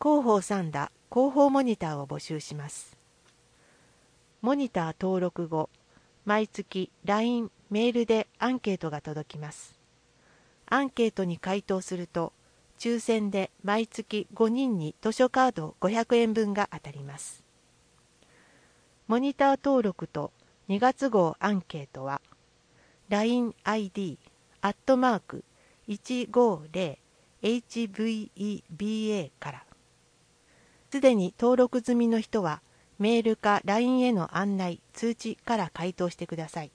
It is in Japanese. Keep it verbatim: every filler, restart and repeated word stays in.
広報さんだ広報モニターを募集します。モニター登録後、毎月 ライン、メールでアンケートが届きます。アンケートに回答すると、抽選で毎月ごにんに図書カードごひゃくえんぶんが当たります。モニター登録とにがつ号アンケートは ラインアイディー アットマーク いちごゼロ エイチブイイビーエー から。すでに登録済みの人はメールか ライン への案内・通知から回答してください。